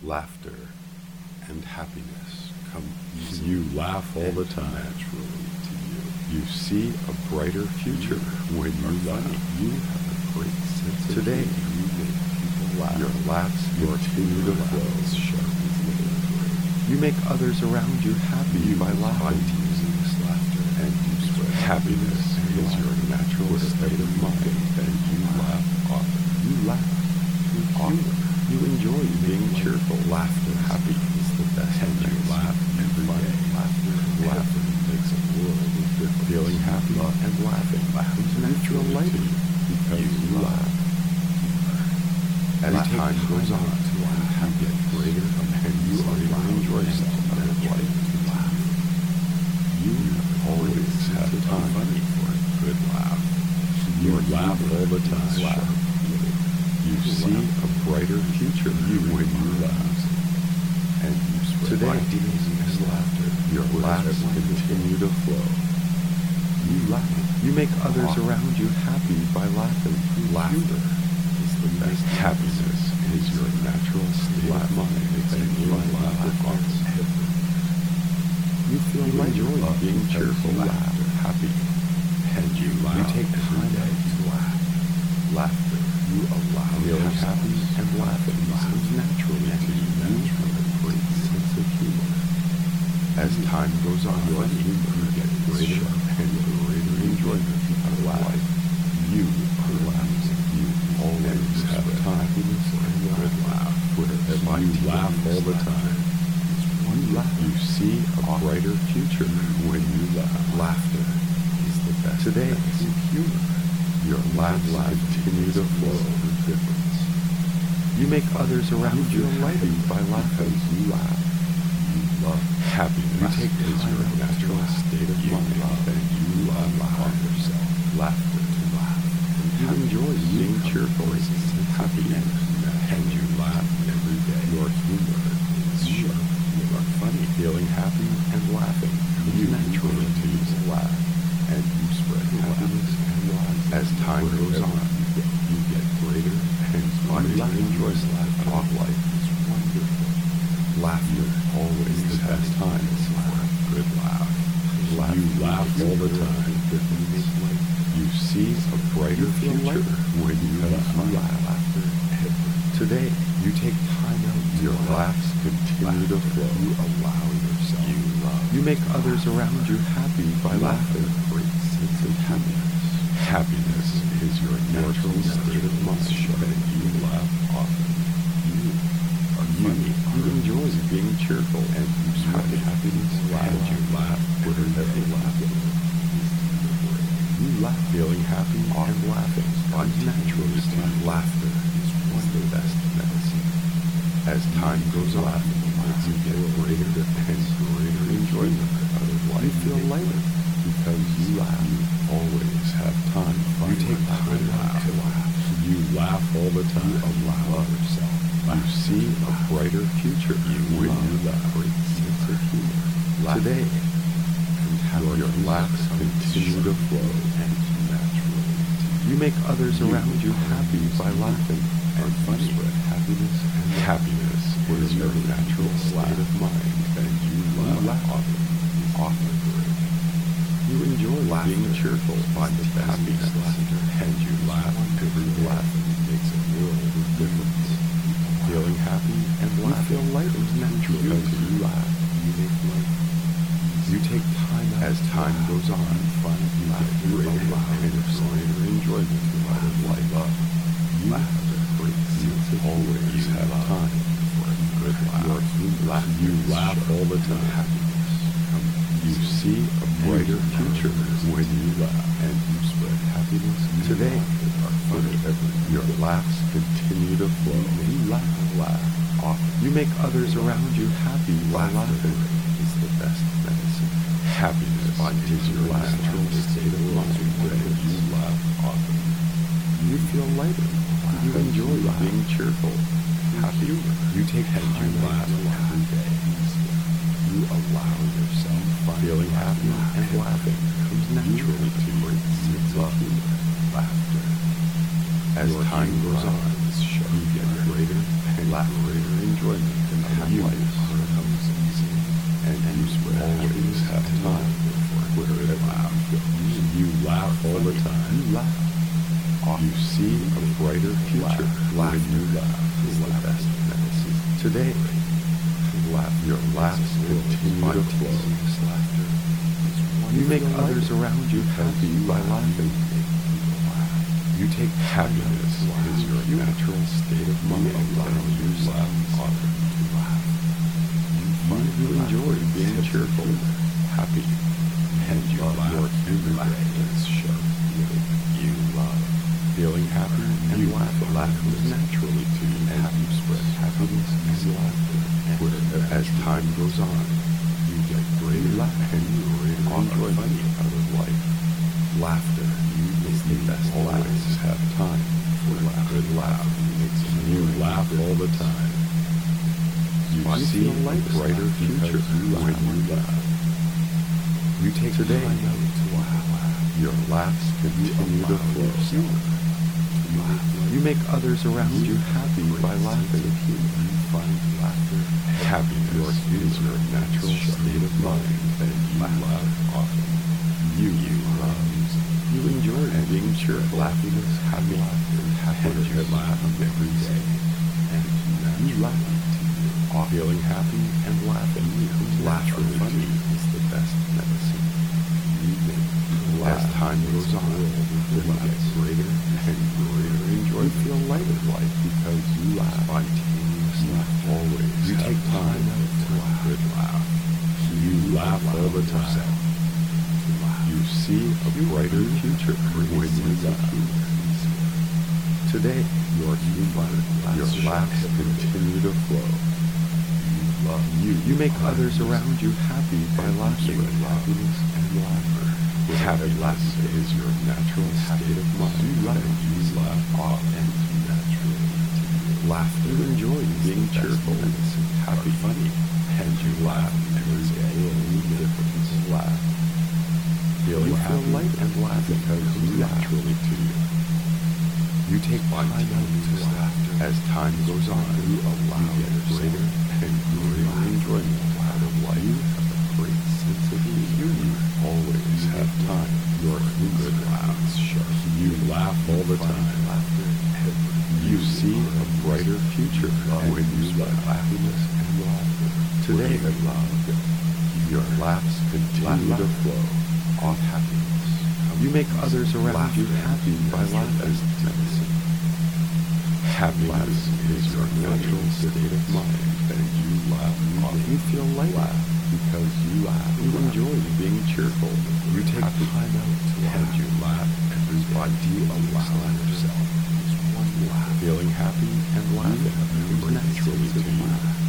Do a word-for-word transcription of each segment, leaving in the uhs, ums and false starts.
laughter, and happiness come easily. You laugh all the time. Naturally to you. You see a brighter future when you laugh. You have a great sense of Today, humor. You make people laugh. Your laughs Your continue to laugh flow. is sharp as living thread. You make others around you happy You by laughing. find using this laughter, and you spread Happiness is your natural state of mind, and you laugh often. You laugh often. You enjoy being cheerful, laughter, happy is the best. and you laugh every day. Laughter, Laughing makes a world of difference. Feeling happy and laughing comes natural to you because you laugh. As time goes on, you get greater and you are to enjoy yourself and life to laugh. You always have time for a good laugh. You laugh all the time. You see a brighter future when you laugh. And you spread Today, ideas and laughter. Your laughs continue to flow. You laugh. You make others around you happy by laughing. Laughter is the best. Happiness is your natural state of mind, and you laugh often. You feel you enjoy being cheerful, laughter, happy, and you laugh. You take time to laugh. Laughter. You allow feeling happy and laughing comes naturally to you. You have a great sense of humor. As time goes on, your humor get greater and greater enjoyment of life. You are laughing. You always have time and good laugh. Wherever you laugh all the time. You laugh. You see a brighter future when you laugh. Laughter is the best. Today, humor. Your laughs continue to flow with difference. You make others around you happy by laughing. You laugh. You love happiness. You take is your natural state of mind, and you allow yourself laughter to laugh. You enjoy being cheerful and happy, and you laugh every day. Your humor is sharp. You are funny, feeling happy and laughing. You naturally choose to laugh, and you spread happiness and life. As time goes on, you get, you get greater and greater enjoyment of life. Is wonderful. Laughter always has time for a good laugh. Laugh. You laugh all the time. You see a brighter future when you laugh. Today, you take time out. Your laughs continue to flow. You allow yourself. You love. You make others around you happy by laughing. Great sense of happiness. Happiness is your natural state of mind, and you laugh often. You are funny. You enjoy being cheerful, and you spread happiness, and you laugh whenever you laugh. You laugh, feeling happy and laughing comes naturally to you. Laughter is one of the best medicine. As time goes on, you get greater and greater enjoyment out of life. You feel lighter because you laugh. You always have time. You take time out to laugh. You laugh all the time. You allow yourself. You see a brighter future when you laugh. Great sense of humor. Today, your, your laughs continue to flow and naturally. You make others around you happy by laughing, and you spread happiness. And happiness is your natural state of mind, and you laugh often. Often. You enjoy being cheerful by the happiness, and you laugh every laugh makes a world of difference. Feeling happy and laughing feel light is natural because you laugh. You make life. You take time out. As time goes on, fun, you get greater and greater enjoyment out of life. You have a great sense of always have time for a good laugh. You laugh, you laugh all the time. You see a brighter future when you laugh, and you spread happiness. Today, whenever your laughs continue to flow, you laugh, laugh often. You make others around you happy by laughing. Is the best medicine. Happiness is your natural state of mind, and you laugh often. You feel lighter. You enjoy being cheerful, happy. You take time to laugh every day. You allow yourself feeling happy and laughing comes naturally to you. You love laughter. As time goes on, you get greater and greater enjoyment in you life. And you always have time for good laugh. You laugh all the time. You laugh. You see a brighter future when you laugh. Is the best medicine. Today, laugh. Your laughs continue to flow. You make others around you happy by laughing. You take happiness as your natural state of mind, and you laugh often. You enjoy being cheerful, happy, and you laugh. Your human is sharp. You love feeling happy, and you laugh. Laughing naturally to you, and you spread happiness and laughter. As time goes on, you get greater and greater enjoyment out of life. Laughter is the best. Always have time for a good laugh. You laugh all the time. You see a brighter future when you laugh. You take today to laugh. Your laughs continue to flow. You make others around you happy by laughing. You find laughter. Happiness is your natural state of mind, and you laugh often. You love music. You enjoy being cheerful, happiness, happy, and you laugh every day. And you laugh. Feeling happy and laughing naturally funny is the best medicine. As time goes on, you get greater and greater enjoyment. You feel lighter life because you laugh spontaneously. Always you take time out to laugh. Good laugh. You laugh all the time. You see a brighter future when you laugh. Today, your humor, your laughs continue to flow. You, you make others around you happy by laughing. Happiness and laughter. Happiness is your natural state of mind. You laugh, you laugh often and naturally. Laughter. You enjoy being cheerful, happy, funny, and you laugh every day. You difference. Laugh. Feeling happy light and laughing because you naturally to you. You take time out to laugh. As time goes on, you allow greater and greater enjoyment out of life. You have a great sense of humor. You always have time. Your good laughs sharp. You laugh all the time. You see a brighter future when you laugh. Happiness and laughter. Today, your laughs continue to flow. Off happiness. You make others around you happy by laughing. Happiness is your natural state of mind, and you laugh often. You feel lighter because you laugh. You enjoy being cheerful. You take time out to laugh, and you laugh every day. You allow yourself. Feeling happy and laughing comes naturally to you.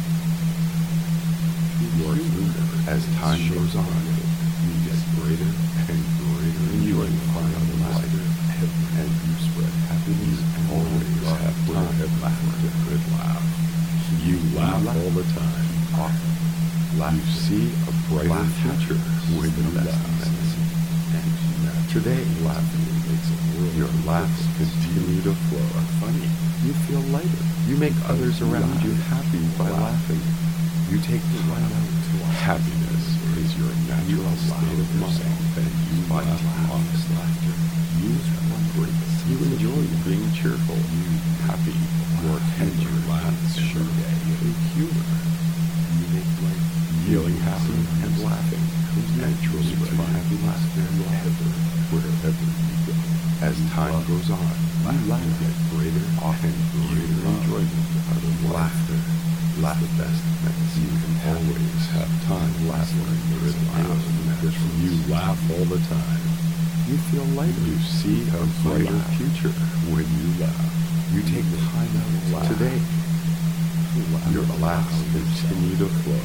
Your humor, as time goes on, you get greater and greater enjoyment out of life, and you spread happiness and always have time for a good laugh. You laugh all the time. Often. You see a brighter future when you laugh. Today, laughing makes a world. Your laughs continue to flow. Funny. You feel lighter. You make others around you happy by laughing. You take time out to laugh. Happiness is your natural state of mind, and you laugh honest laughter. Use one You enjoy being cheerful, happy, your and your laughs sure day. Humor. You make life feeling happy and laughing comes naturally from happy laughter and laughter wherever you go. As time goes on, you laugh at greater, often greater enjoyment out of laughter. Laugh the best medicine. You can always have time laughing good laughs. You laugh all the time. You feel lighter. You see a brighter future when you laugh. You take time out to laugh. Today, your laughs continue to flow.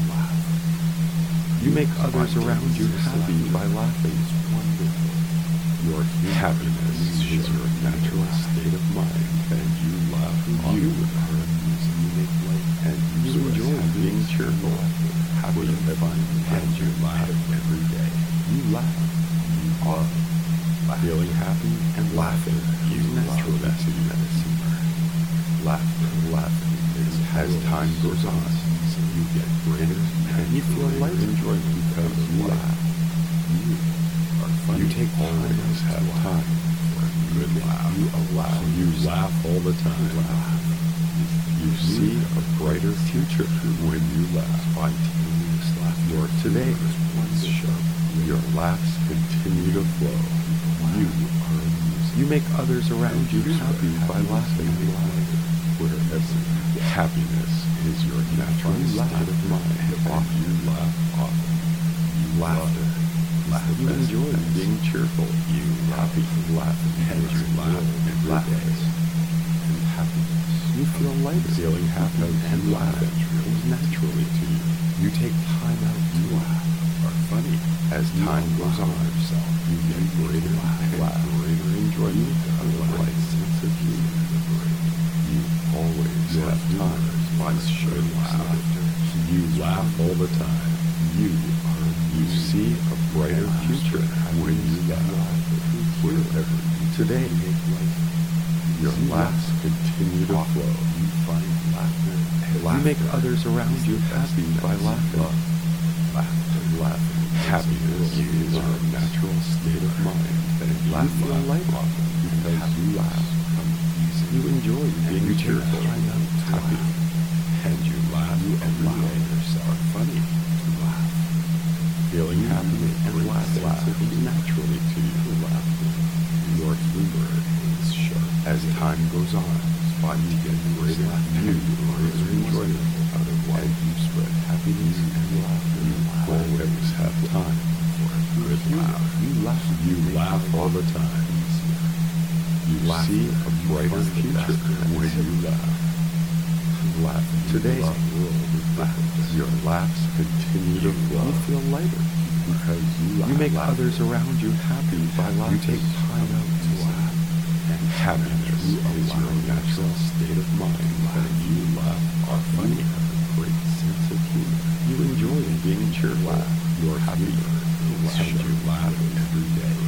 You make others around you happy by laughing. Your happiness is your natural state of mind, and you laugh. You are amusing. You make life, and you enjoy being cheerful, happy, and fun, and you laugh every day. You laugh. You are feeling happy and laughing. You naturally medicine. Laughter, laughter. As time goes on, you get greater and you feel lighter enjoyment because you laugh. You are funny. You take always have time for a good laugh. You allow. You laugh all the time. Laugh. You see a brighter future when you laugh. Spontaneous laughter. Your today is sharp. Your laughs continue to flow. You are amusing. You make others around you happy by laughing. Wherever happiness is your natural state of mind, often you laugh often. You laughter. Laugh. You enjoy being cheerful. You happy laughing and you laugh every day. And happiness. You feel lighter. Feeling happy and laughing comes naturally to you. You take time out to laugh. Are funny. As time goes on, yourself, you get greater and greater enjoyment of life sense of humor. You always have time to show laughter. You laugh all the time. You are. You see a brighter future when you laugh. Wherever today, your laughs continue to flow. You find laughter. You make others around you happy by laughing. Laughter, laughing. Happiness is your natural state of mind, and you feel lighter because you laugh. You enjoy being cheerful, happy, and you laugh. You allow yourself funny to laugh. Feeling happy and laughing comes naturally to you. Laughter. Your humor is sharp. As time goes on, you get greater. You greater enjoyment out of life. You spread happiness and laughter. You always have time for a good laugh. You laugh. You laugh all the time. You see a brighter future when you laugh. Laugh. Today, your laughs continue to flow. You feel lighter because you laugh. You make others around you happy by laughing. You take time out to laugh. And happiness is your natural state of mind. And you laugh are funny. You have a great sense of humor. You enjoy being cheerful. You're happy. And you laugh every day.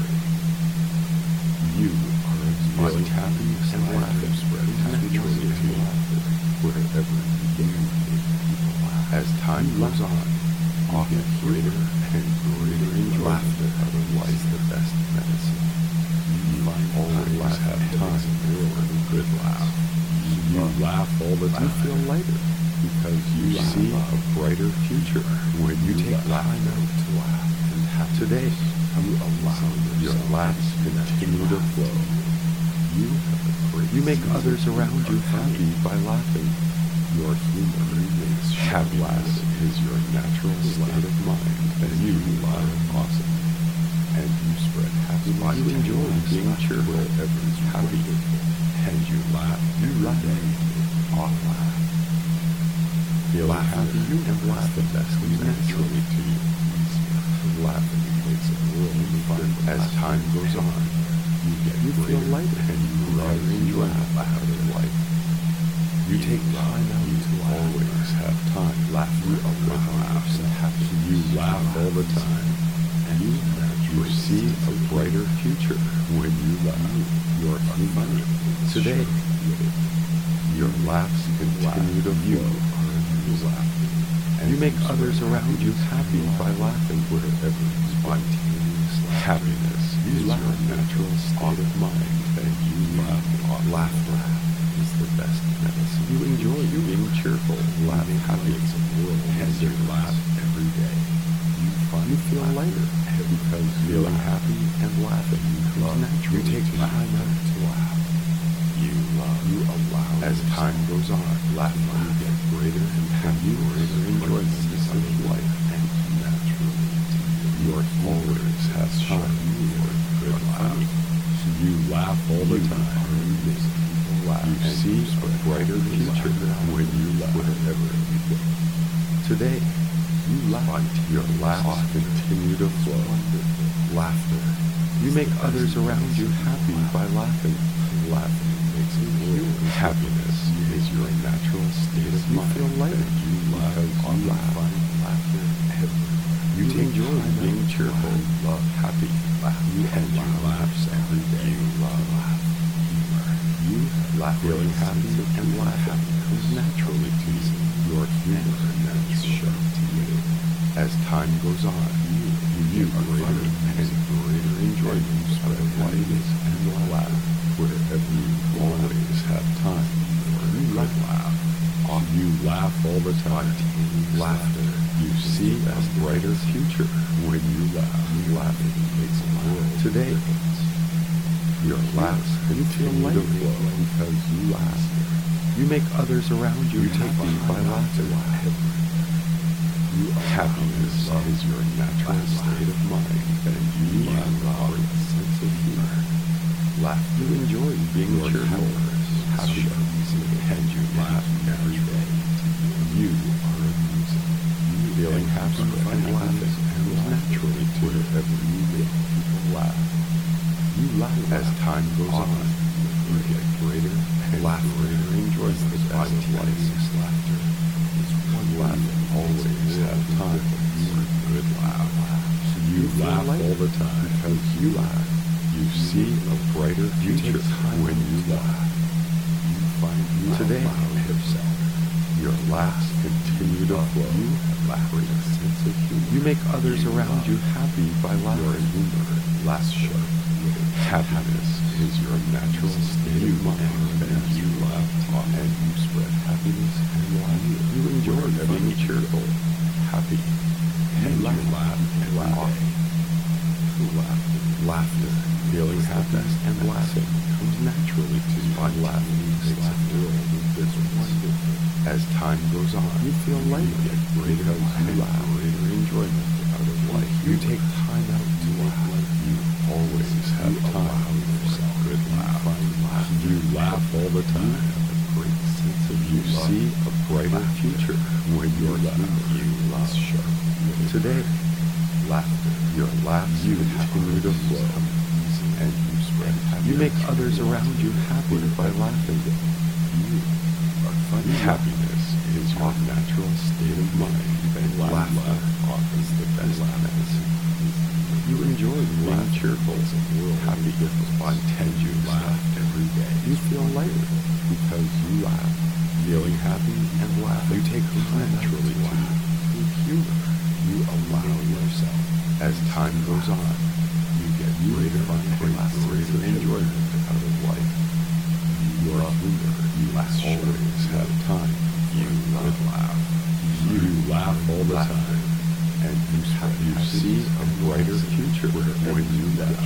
You feeling happy and laughing spread naturally to you wherever you go. As time goes on, often greater and greater enjoyment out of life the best medicine. You always have time for a good laugh. You laugh all the time. You feel lighter because you see a brighter future when you take time out to laugh. And have today, you allow your laughs continue to flow. You, you make others around you happy by laughing. Your humor is happiness is your natural state of mind, and you laugh awesome. And you spread happiness. You enjoy being cheerful, everyone's happy, and you laugh. You laugh off laugh. Feeling happy and laugh the best comes naturally to you. Laughing makes a world of fun as time goes on. You get you feel lighter and you rather enjoy out of life. You take time out to always have time laughing with laughs and happy. You laugh all the time, and you you see a brighter future when you laugh. You're funny. Today, your laughs continue to flow. You laugh, and you make others around you happy by laughing wherever spontaneous happiness is your natural state of mind, and you laugh. Laughter is the best medicine. You enjoy being cheerful, laugh happy, and you laugh every day. You find you feel lighter because feeling happy and laughing comes naturally. You take time out to laugh. You love. You allow. As time goes on, laughing you get greater and happy, greater enjoyment of life, and naturally, your always has time for good laugh. You laugh all the time. You see a brighter future when you laugh wherever you go. Today, you laugh. Your laughs continue to flow. Laughter. You make others around you happy by laughing. Laughing makes a world. Happiness is your natural state of mind. You feel lighter. You laugh. You laugh. Laughter. You enjoy being cheerful. Love happy. Laugh. You and you laugh every day. You love. You Feeling happy and laughing comes naturally to you. Your humor is sharp to you. As time goes on, you, you are greater and greater enjoyment spread lightness and laugh wherever you always have time for a good laugh. You laugh all the time. Laughter. You see a brighter future when you laugh. Laughing makes a world today. Your laughs continue to flow because you laugh. You make others around you happy by laughing. Happiness is your natural state of mind, and you laugh with a sense of humor. Laugh. You enjoy being cheerful, happy, and you laugh every day. You are amusing. Feeling happy and laughing comes naturally to wherever you make people laugh. You laugh as time goes on. You get greater and greater enjoyment out of life. Laughter is one laugh. Always have time for a good laugh. You laugh all the time because you laugh. You see a brighter future when you laugh. You find you today yourself. Your laughs continue to flow. You laugh with a sense of humor. You make others around you happy by laughing. Your humor laughs sharp. Happiness is your natural state of mind, and you laugh, talk, and you spread happiness and laughter. You enjoy being cheerful, happy, and you laugh and laugh. Laughter, laughter, feeling happy and laughing comes naturally to you. By laughing makes a world of difference. As time goes on, you feel lighter, get greater and greater enjoyment out of life. You take time out to laugh. You always have time for a good laugh. You laugh all the time. Have a great sense of you see a brighter future when you laugh. You laugh sharp. Today, laughter. Your laughs you continue to flow, and you spread happiness. You make others around you happy by laughing. You are funny. Happiness is your natural state of mind, and laughter offers the best medicine. You enjoy being cheerful, happy, and you laugh every day. You feel lighter because you laugh. Feeling happy and laughing, you take time naturally to laugh. With humor, you allow yourself. As time goes on, you get greater fun and greater enjoyment out of life. Your humor, you always have time. You would laugh. You laugh all the time. And you, you see a brighter future when you laugh.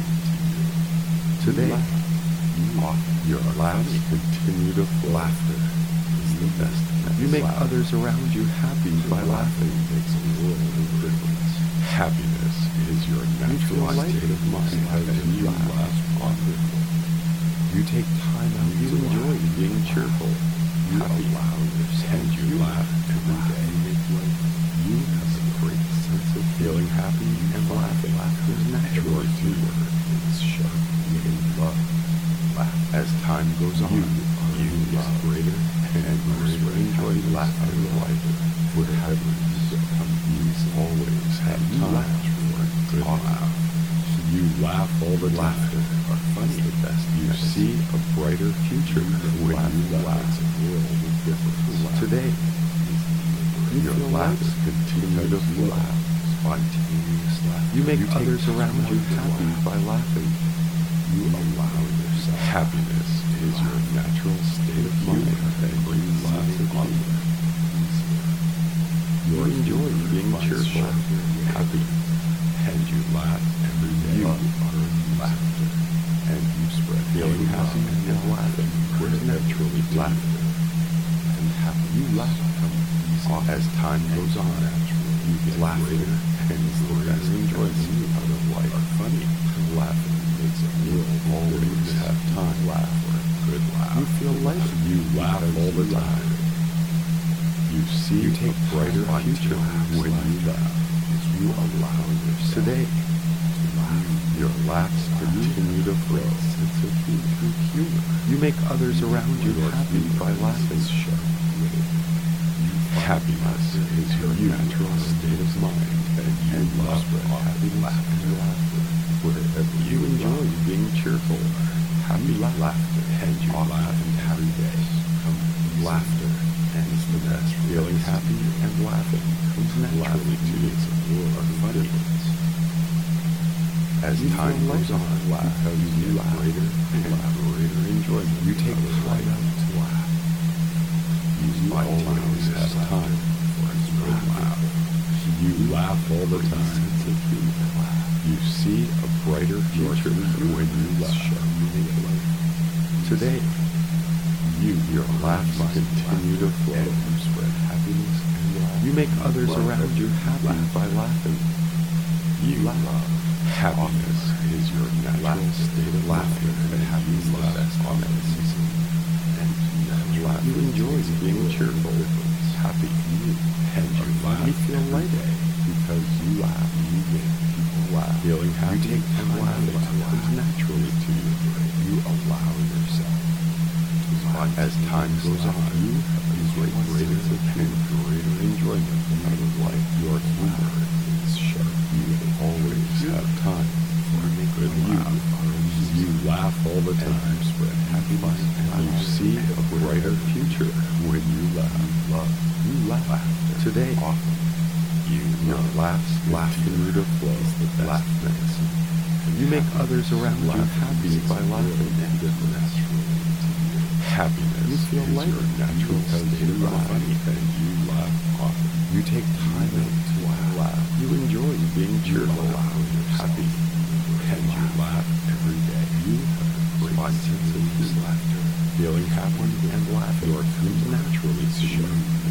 Today, your laughs continue to flow. Laughter is the best. You make others around you happy by laughing. Makes a world of difference. Happiness is your natural state of mind as you laugh often. You take time out. You enjoy being cheerful, happy, and you laugh every day. You have a great sense of feeling happy and laughing. Laughter is natural to you. It's sharp and love. Laugh. As time goes on, you get greater and greater enjoy laughter in life. Wherever you come, you always have time for a good laugh. You laugh all the laughter are funny. The best. You see a brighter future when you laugh. Today, your laughs continue to flow. Spontaneous laughter. You make others around you happy by laughing. You allow yourself. Happiness is your natural state of mind, and you laugh at you. You enjoy being cheerful, happy, and you laugh every day. You are laughter, and you spread feeling happy and laughing. Where naturally laughter and happy. You laugh as time goes on. You get laughter, and the best enjoyment out of life. Are funny and laughing makes it. You always have time. Laugh for a good laugh. You feel lighter. You laugh all the time. You see you take a brighter future when you laugh. You allow yourself today. Your laughs continue to flow. Sense of humor. You make others around you happy by laughing. Happiness is your natural state of mind, and you love happy laughter. Wherever you enjoy being cheerful, happy laughter, and you laugh every day. Laughter is the best. Feeling happy and laughing comes naturally to you. Funny. As time goes on, laugh because you laugh greater and greater enjoyment. You take pride out to laugh. You always have time for a good laugh. You laugh all the time. You see a brighter future when you laugh. Today, you, your laughs continue to flow. You spread happiness and love. You make others around you happy by laughing. You laugh. Happiness is your natural state of laughter, and happiness is the best medicine. And you laugh. You enjoy being cheerful, happy, and you laugh. You feel light because you laugh. You make people laugh. Feeling happy, you take time laughing comes naturally to you. You allow yourself. As time goes on, you have great greater and greater enjoyment out of life. Your humor is sharp. You always have time for a good laugh. You laugh all the time. Spread happiness, and you see a brighter future when you laugh. You laugh today. Often, you your laughs continue to flow. The laugh medicine. You make others around you happy by laughing. Happiness you feel is your natural state of mind, and you laugh often. You take time out to laugh. You enjoy being cheerful, happy, and you laugh every day. You have a great sense of laughter, feeling happy and laughing comes naturally to you.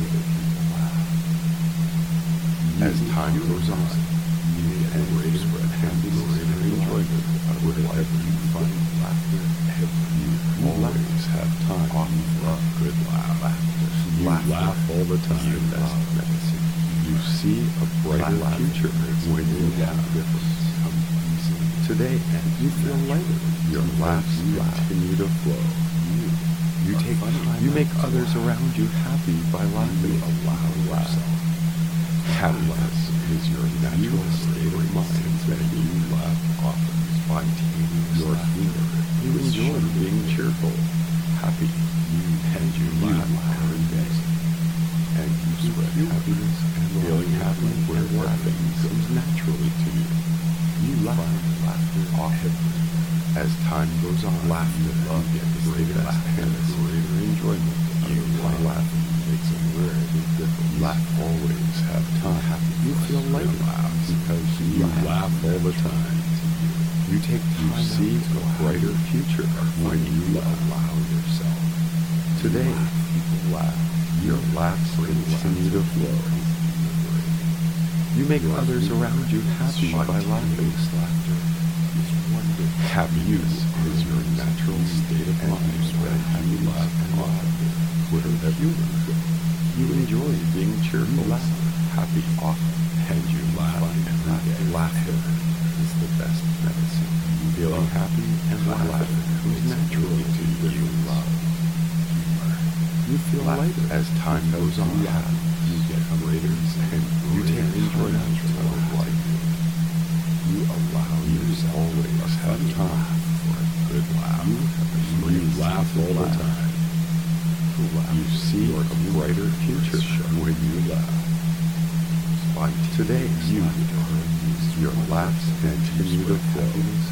As time goes on, you get greater spread happiness and enjoyment out of life. You find laughter every you always have time for a good laugh. You laugh all the time. You best medicine. You see a brighter future when you laugh. Today, you feel lighter. Your laughs continue to flow. You take time. You make others around you happy by laughing. Allow yourself. Happiness is your natural state of mind, and you laugh often. Spontaneous your humor. You enjoy being cheerful, happy, and you laugh every day. And you spread happiness and feeling happy where laughing comes naturally to you. You laugh laughter often. As time goes on, laughter love gets greater and greater enjoyment. You laugh makes a world of difference. Laugh always have time. You feel lighter because you laugh all the time. You take time you see a brighter future when you allow yourself. Today, people laugh. Your laughs continue to flow. You make others around you happy by laughing. Happiness is your natural state of mind, and you laugh often. Wherever you go, you enjoy being cheerful, happy, often, and you laugh every day. Laughter is the best medicine. Feeling happy and laughing comes naturally to you. You love humor. You feel lighter as time goes on. You get greater and you take enjoyment out of life. You allow yourself always have time for a good laugh. You laugh all the time. You see a brighter future when you laugh. Today, you, your laughs continue to flow.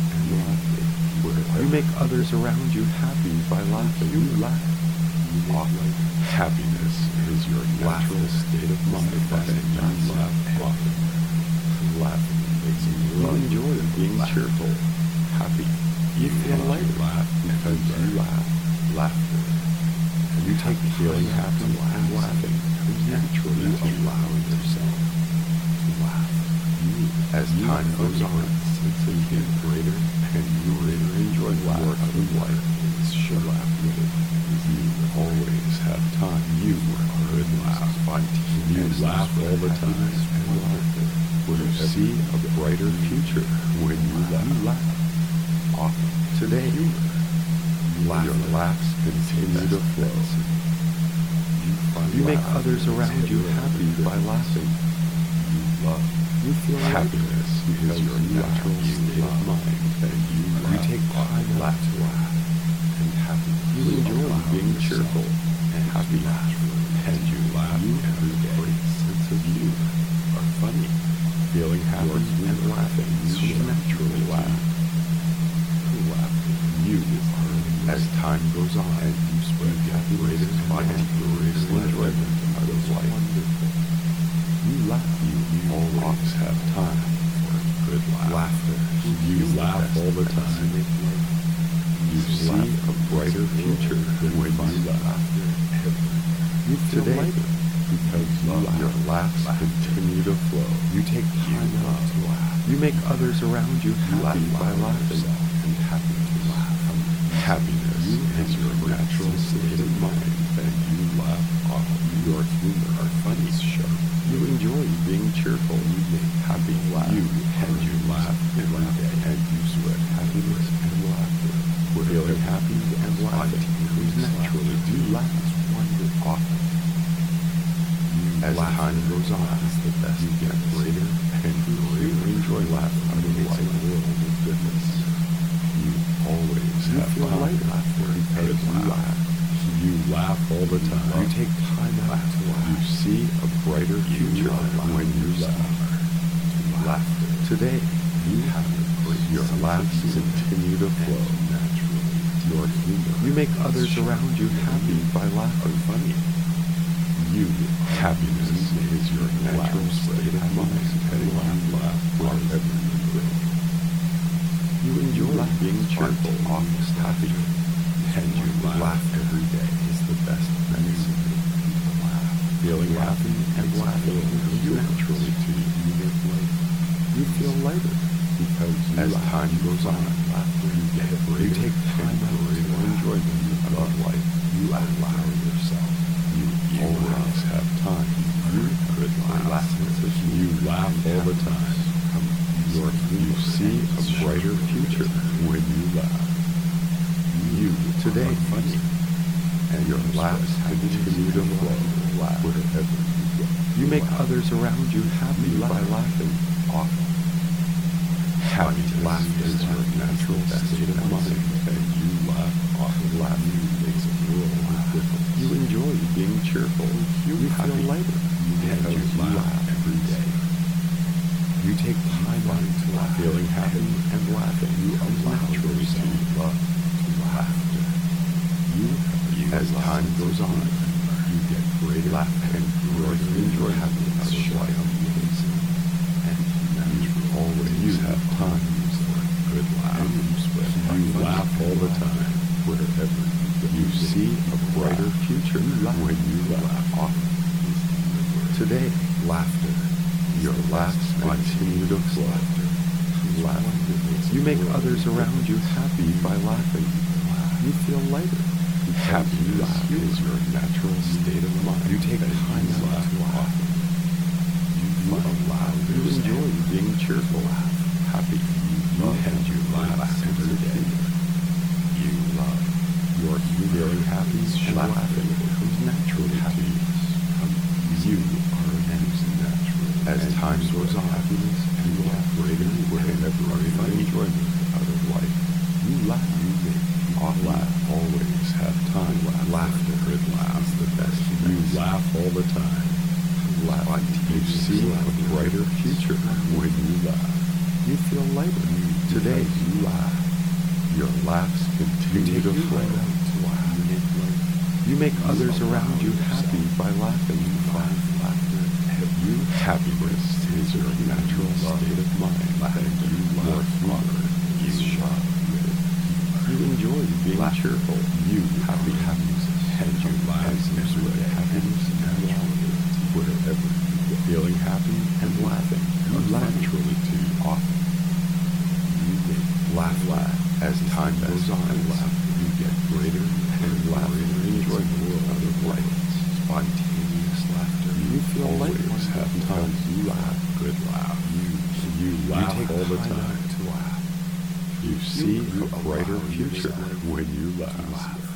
You make others around you happy by laughing. You laugh often. Happiness is your natural state of mind, and you laugh often. Laughing makes you enjoy being cheerful, happy. You feel light laugh because you laugh. Laughter. You take feeling happy and laughing naturally. You allow yourself to laugh. As time goes on, you get greater and you greater enjoy your life. Should laugh with it. You always have time. You could laugh. You laugh all the time and laughter. You see a brighter future when you laugh. Often today, your laughs continue to flow. You make others around you happy by laughing. You love. You feel happiness because your natural state of mind, and you, you take time to laugh and happiness. You enjoy being cheerful and happy, and you laugh every day. Great sense of you are funny. Feeling happy and laughing, you naturally laugh. Laughter, you are, as time goes on, and you spread the greatest fun and greatest enjoyment out of life. You laugh, you, you always have time for a good laugh. Laughter, you laugh all the time. You see a brighter future when you laugh. You feel lighter because your laughs continue to flow. You take time out to laugh. You make others around you happy by laughing and happy to laugh. Happiness is your natural state of mind, and you laugh often. Your humor are funny, sharp. You enjoy being cheerful. You make happy laugh. You and you laugh every day, and you spread happiness and laughter. Feeling happy and laughing comes naturally. You laugh often. As time goes on, the best you get greater and greater. You enjoy laughing out of life. World of goodness. You always you have feel light laughter because you laugh. You laugh all the time. You take time out to laugh. You see a brighter future when you laugh. Laughter. Today, you have a great your laughs continue to flow naturally. Your humor. You make others around you happy by laughing. Funny. You, happiness is your natural state of mind, and you laugh wherever you go. You enjoy being cheerful, always happy, and you laugh every day is the best medicine. Feeling happy and laughing comes naturally to you. You feel lighter because as time goes on, you get you take time out to enjoyment of life. You allow yourself. You always have time. You could laugh. You laugh all the time. Your, you see a brighter future when you laugh. You today funny, and your laughs continue to flow wherever you go. You make others around you happy by laughing often. Happy laughter is your natural state of mind, and you laugh often. Laughing makes a world of difference. You enjoy being cheerful. You feel lighter, and you laugh every day. You take time out to laugh. Feeling happy and laughing, you allow yourself to love to laughter. You, you as time goes on, you get greater laughter and greater enjoy happiness out of life. And you always have time for a good laugh. You laugh all the time, wherever you go. You see a brighter future when you laugh often. Today, laughter. Your laughs continue to flow. Laughter. You make others around you happy by laughing. You feel lighter. Happiness is your natural state of mind. You take time to laugh often. You allow you enjoy being cheerful, happy, and you laugh every day. You love. Your feeling happy and laughing comes naturally to you. You are natural. As time goes on, happiness and you laugh greater whenever you find enjoyment out of life. You laugh, you make, off laugh, always have time. Laughter, good laugh is the best. You laugh all the time. Laugh, you see a brighter future when you laugh. You feel lighter. Today you laugh. Your laughs continue to flow. You make others around you happy by laughing. You find laughter. You happiness is your natural state of mind, and you love humor. You sharp. You enjoy being cheerful. You happy happiness, and you laugh every day. Happiness and reality. Wherever you go, feeling happy and laughing, you naturally to you often. You make laugh, laugh as time goes on. Laugh, you get greater and laugh and enjoy the world out of life. Spontaneous laughter. You feel always have time. You laugh, good laugh. You you laugh you take all the time to laugh. You see a brighter future when you laugh.